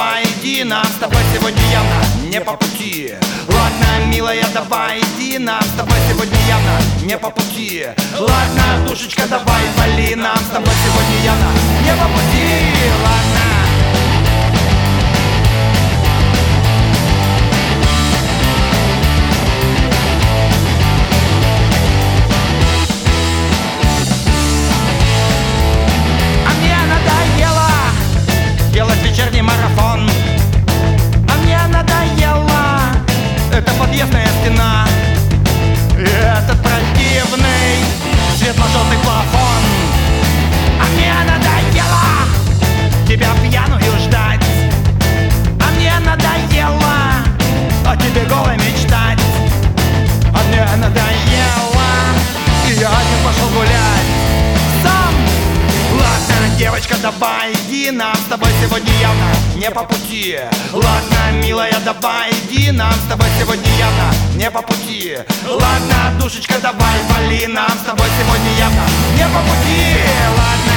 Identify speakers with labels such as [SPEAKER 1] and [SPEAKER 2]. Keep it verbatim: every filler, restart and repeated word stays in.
[SPEAKER 1] давай иди, нам с тобой сегодня явно не по пути. Ладно, милая, давай иди, нам с тобой сегодня явно не по пути. Ладно, душечка, давай вали, нам с тобой сегодня явно не по пути. Ладно. Делать вечерний марафон. А мне надоело эта подъездная стена и этот противный светло-желтый плафон. А мне надоело тебя пьяную ждать. А мне надоело о тебе голой мечтать. А мне надоело, и я один пошел гулять сам. Ладно, девочка, давай иди, нам с тобой сегодня явно не по пути. Ладно, милая, давай иди, нам с тобой сегодня явно не по пути. Ладно, душечка, давай вали, нам с тобой сегодня явно не по пути. Ладно.